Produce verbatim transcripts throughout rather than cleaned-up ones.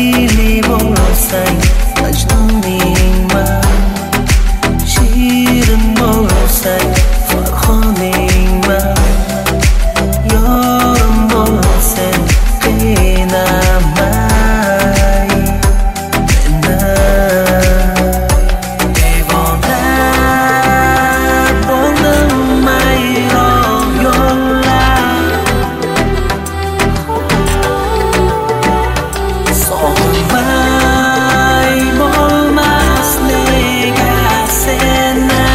Leyli bo'lsang Majnuningman, shirin bo'lsang Farxoningman, yorim bo'lsang qiynamay meni. Devona bo'ldim mayron yo'llar, sog'inmay bo'lmas nega seni.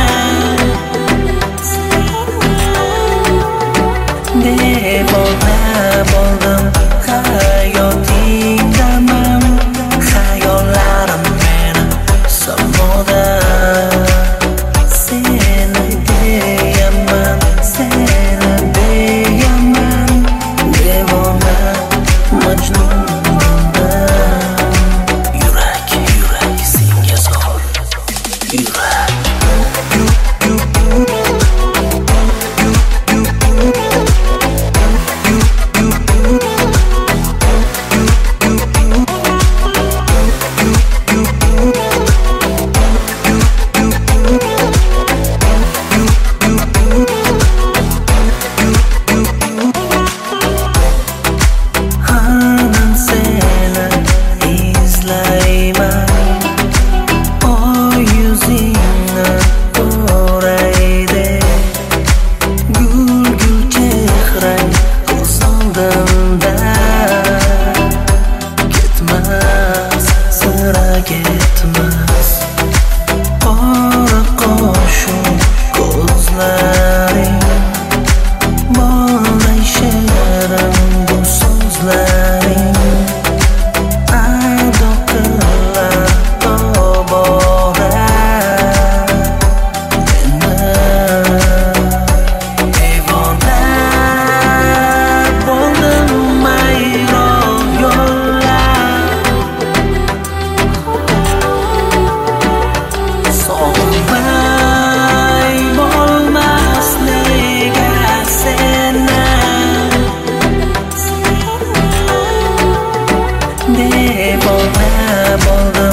Devona bo'ldim hayotingdaman, xayollarim meni samoda. Seni deyaman, seni deyaman, devona Majnunman. Yurak, yurak senga zor, yurak. Hanan seni izlayman, oy yuzingni ko'rayde, gul gul chehrang ko'z oldimda. Ketmas, sira ketmas, qora qoshim ko'zlaring, bolday shirin bu so'zlaring. Ado qilar tobora meni. Devona bo'ldim mayron yo'llar, sog'inmay bo'lmas nega seni. Devona bo'ldim